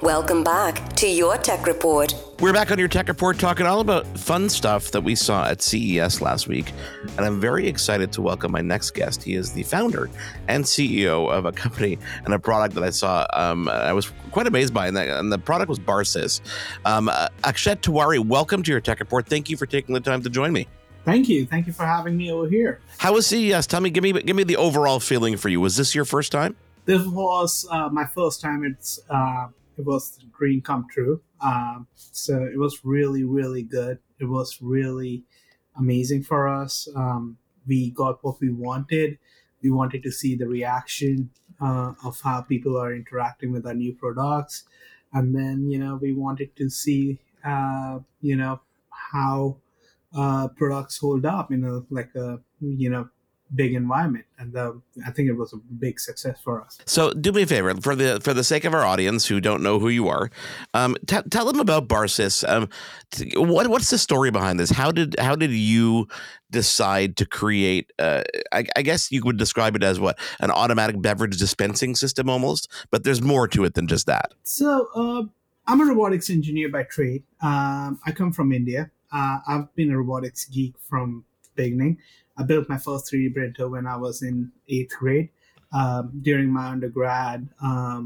Welcome back to Your Tech Report. We're back on Your Tech Report talking all about fun stuff that we saw at CES last week. And I'm very excited to welcome my next guest. He is the founder and CEO of a company and a product that I saw I was quite amazed by. And the product was Barsys. Akshat Tiwari, welcome to Your Tech Report. Thank you for taking the time to join me. Thank you. Thank you for having me over here. How was CES? Tell me, give me the overall feeling for you. Was this your first time? This was my first time. It was a dream come true. So it was really, really good. It was really amazing for us. We got what we wanted. We wanted to see the reaction of how people are interacting with our new products. And then, we wanted to see, how products hold up in a big environment, and I think it was a big success for us. So do me a favor, for the sake of our audience who don't know who you are, tell them about Barsys. What's the story behind this? How did you decide to create? I guess you would describe it as what, an automatic beverage dispensing system almost, but there's more to it than just that. So I'm a robotics engineer by trade. I come from India. I've been a robotics geek from the beginning. I built my first 3D printer when I was in 8th grade. During my undergrad, I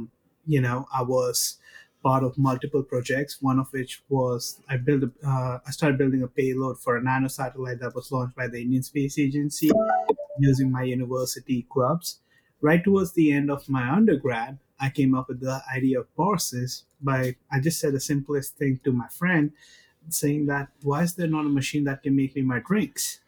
was part of multiple projects, one of which was I started building a payload for a nanosatellite that was launched by the Indian Space Agency using my university clubs. Right towards the end of my undergrad, I came up with the idea of Barsys I just said the simplest thing to my friend, saying that, why is there not a machine that can make me my drinks?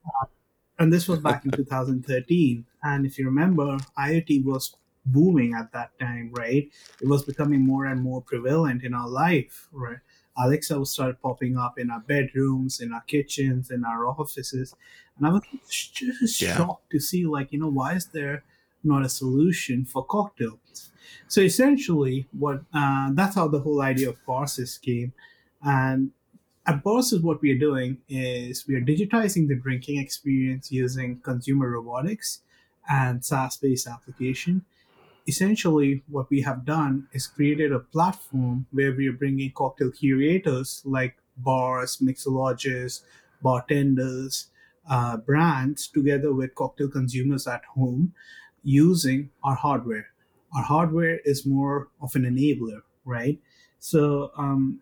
And this was back in 2013. And if you remember, IoT was booming at that time, right? It was becoming more and more prevalent in our life, right? Alexa started popping up in our bedrooms, in our kitchens, in our offices. And I was just shocked to see, why is there not a solution for cocktails? So essentially, that's how the whole idea of Barsys came. And at Barsys, what we are doing is we are digitizing the drinking experience using consumer robotics and SaaS-based application. Essentially, what we have done is created a platform where we are bringing cocktail curators like bars, mixologists, bartenders, brands together with cocktail consumers at home using our hardware. Our hardware is more of an enabler, right? So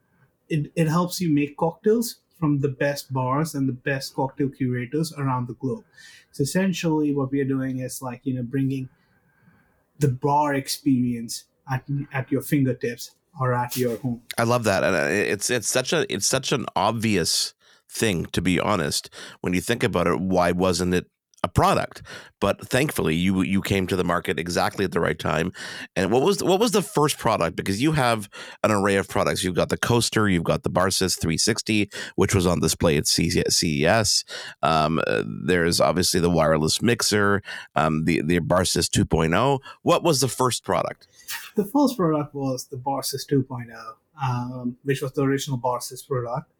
it helps you make cocktails from the best bars and the best cocktail curators around the globe. So essentially what we are doing is bringing the bar experience at your fingertips or at your home. I love that. And it's such an obvious thing, to be honest. When you think about it, why wasn't it a product? But thankfully you came to the market exactly at the right time. And what was the first product? Because you have an array of products. You've got the coaster, you've got the Barsys 360, which was on display at CES. There's obviously the wireless mixer, the Barsys 2.0. What was the first product? The first product was the Barsys 2.0, which was the original Barsys product.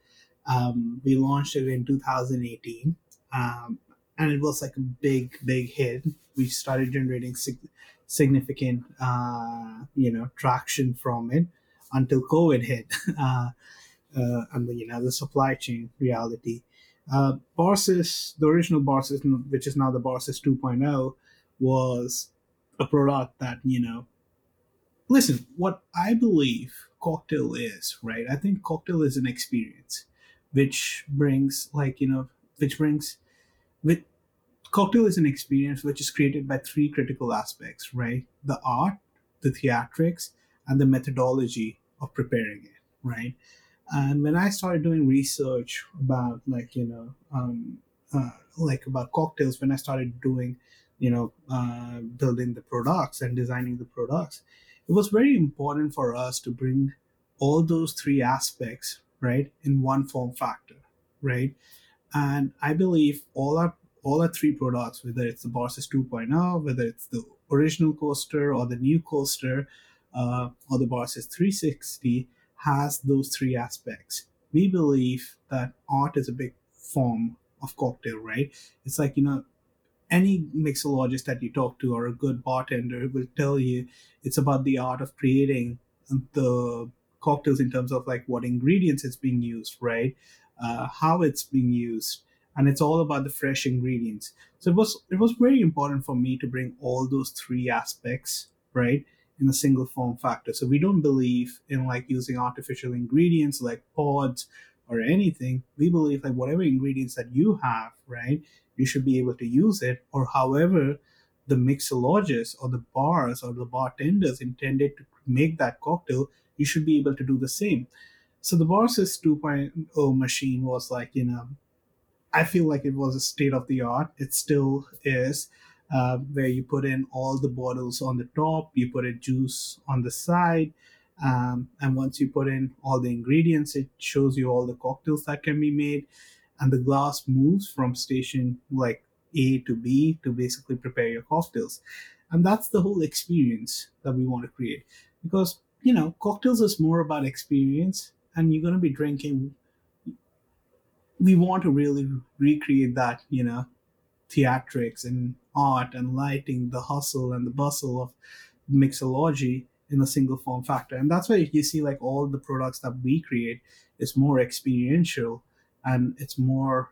We launched it in 2018. And it was like a big hit. We started generating significant, traction from it until COVID hit, and the supply chain reality. Barsys, the original Barsys, which is now the Barsys 2.0, was a product that Listen, what I believe cocktail is, right? I think cocktail is an experience, which brings with cocktail is an experience which is created by three critical aspects, right? The art, the theatrics, and the methodology of preparing it, right? And when I started doing research about about cocktails, when I started doing building the products and designing the products, it was very important for us to bring all those three aspects, right, in one form factor, right? And I believe all our three products, whether it's the Barsys 2.0, whether it's the original coaster or the new coaster, or the Barsys 360, has those three aspects. We believe that art is a big form of cocktail, right? It's like, any mixologist that you talk to or a good bartender will tell you it's about the art of creating the cocktails in terms of like what ingredients it's being used, right? How it's being used, and it's all about the fresh ingredients. So it was very important for me to bring all those three aspects, right, in a single form factor. So we don't believe in like using artificial ingredients like pods or anything. We believe like whatever ingredients that you have, right, you should be able to use it, or however the mixologists or the bars or the bartenders intended to make that cocktail, you should be able to do the same. So the Barsys 2.0 machine was like, I feel like it was a state of the art. It still is, where you put in all the bottles on the top, you put in juice on the side, and once you put in all the ingredients, it shows you all the cocktails that can be made, and the glass moves from station like A to B to basically prepare your cocktails, and that's the whole experience that we want to create, because cocktails is more about experience, and you're going to be drinking. We want to really recreate that, theatrics and art and lighting, the hustle and the bustle of mixology in a single form factor. And that's why you see like all the products that we create is more experiential, and it's more,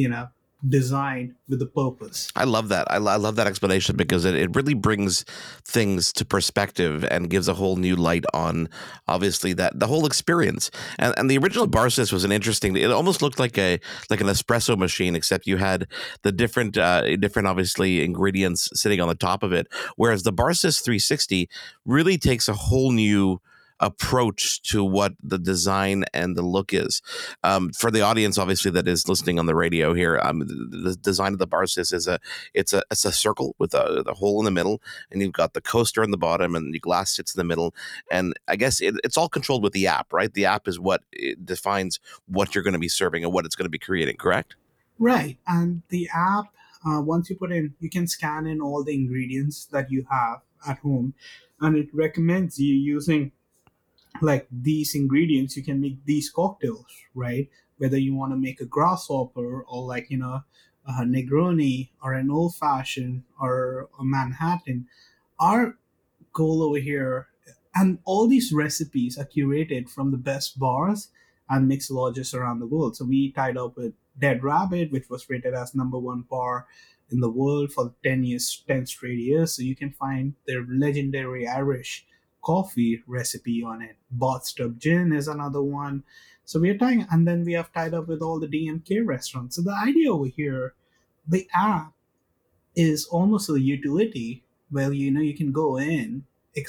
designed with a purpose. I love that. I love that explanation because it really brings things to perspective and gives a whole new light on obviously that the whole experience. And the original Barsys was an interesting. It almost looked like an espresso machine, except you had the different obviously ingredients sitting on the top of it. Whereas the Barsys 360 really takes a whole new approach to what the design and the look is. For the audience, obviously, that is listening on the radio here, the design of the Barsys is it's a circle with a hole in the middle, and you've got the coaster in the bottom, and the glass sits in the middle. And I guess it's all controlled with the app, right? The app is what defines what you're going to be serving and what it's going to be creating, correct? Right. And the app, once you put in, you can scan in all the ingredients that you have at home, and it recommends you using like these ingredients. You can make these cocktails, right? Whether you want to make a grasshopper, or like a Negroni, or an old fashioned, or a Manhattan. Our goal over here, and all these recipes are curated from the best bars and mixologists around the world. So we tied up with Dead Rabbit, which was rated as number one bar in the world for 10 years, 10 straight years. So you can find their legendary Irish coffee recipe on it. Botstub Gin is another one. So we are tying, and then we have tied up with all the DMK restaurants. So the idea over here, the app is almost a utility where you can go in,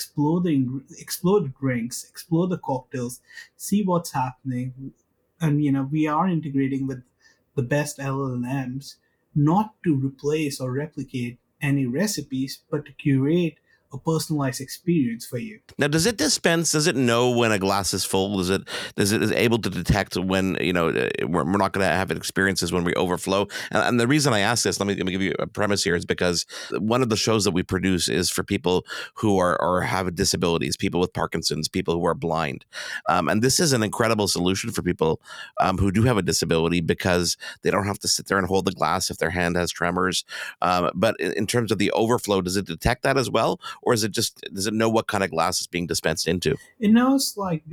explore the drinks, explore the cocktails, see what's happening, and we are integrating with the best LLMs, not to replace or replicate any recipes, but to curate a personalized experience for you. Now, does it dispense? Does it know when a glass is full? Is it able to detect when we're not going to have experiences when we overflow? And the reason I ask this, let me give you a premise here, is because one of the shows that we produce is for people who are or have disabilities, people with Parkinson's, people who are blind, and this is an incredible solution for people who do have a disability, because they don't have to sit there and hold the glass if their hand has tremors. But in terms of the overflow, does it detect that as well? Or does it know what kind of glass is being dispensed into? It knows like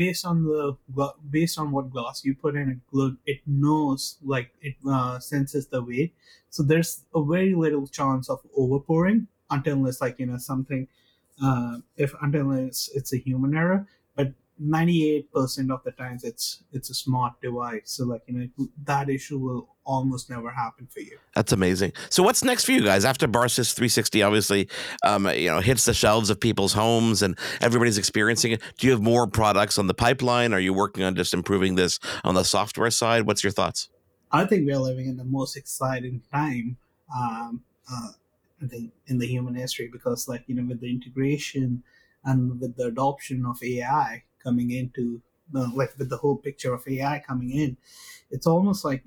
based on what glass you put in it knows, like it senses the weight. So there's a very little chance of overpouring until it's like something, if until it's a human error. But 98% of the times it's a smart device. So like that issue will almost never happen for you. That's amazing. So what's next for you guys after Barsys 360? Obviously, hits the shelves of people's homes and everybody's experiencing it. Do you have more products on the pipeline? Are you working on just improving this on the software side? What's your thoughts? I think we are living in the most exciting time, um, uh, I think, in the human history, because like with the integration and with the adoption of AI coming into, like with the whole picture of AI coming in, it's almost like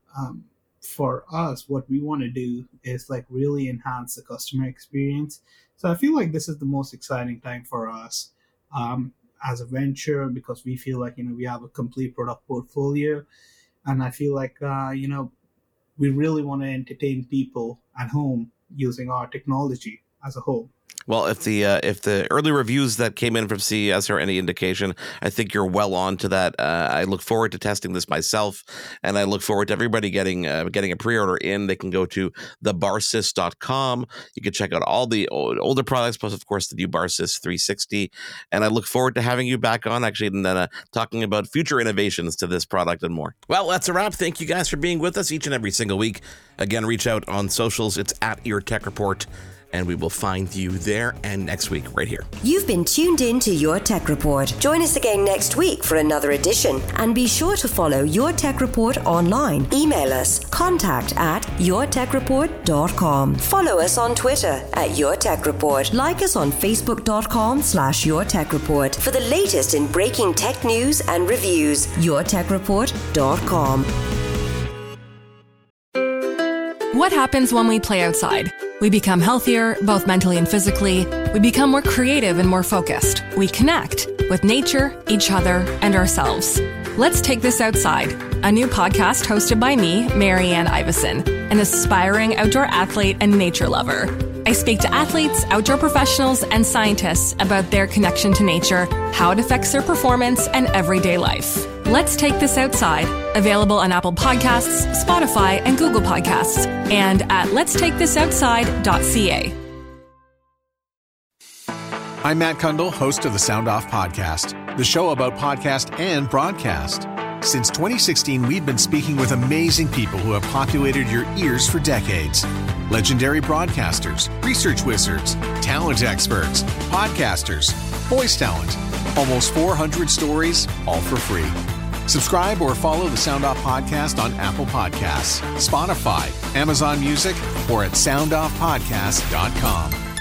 for us, what we want to do is like really enhance the customer experience. So I feel like this is the most exciting time for us, um, as a venture, because we feel like we have a complete product portfolio, and I feel like we really want to entertain people at home using our technology as a whole. Well, if the early reviews that came in from CES are any indication, I think you're well on to that. I look forward to testing this myself, and I look forward to everybody getting a pre-order in. They can go to thebarsys.com. You can check out all the older products, plus of course the new Barsys 360. And I look forward to having you back on, actually, and then talking about future innovations to this product and more. Well, that's a wrap. Thank you guys for being with us each and every single week. Again, reach out on socials. It's at Your Tech Report. And we will find you there and next week right here. You've been tuned in to Your Tech Report. Join us again next week for another edition. And be sure to follow Your Tech Report online. Email us, contact@yourtechreport.com. Follow us on Twitter @Your Tech Report. Like us on facebook.com/Your Tech Report for the latest in breaking tech news and reviews. yourtechreport.com. What happens when we play outside? We become healthier, both mentally and physically. We become more creative and more focused. We connect with nature, each other, and ourselves. Let's Take This Outside, a new podcast hosted by me, Marianne Iveson, an aspiring outdoor athlete and nature lover. I speak to athletes, outdoor professionals, and scientists about their connection to nature, how it affects their performance, and everyday life. Let's Take This Outside, available on Apple Podcasts, Spotify, and Google Podcasts, and at letstakethisoutside.ca. I'm Matt Kundle, host of the Sound Off Podcast, the show about podcast and broadcast. Since 2016, we've been speaking with amazing people who have populated your ears for decades. Legendary broadcasters, research wizards, talent experts, podcasters, voice talent. Almost 400 stories, all for free. Subscribe or follow the Sound Off Podcast on Apple Podcasts, Spotify, Amazon Music, or at soundoffpodcast.com.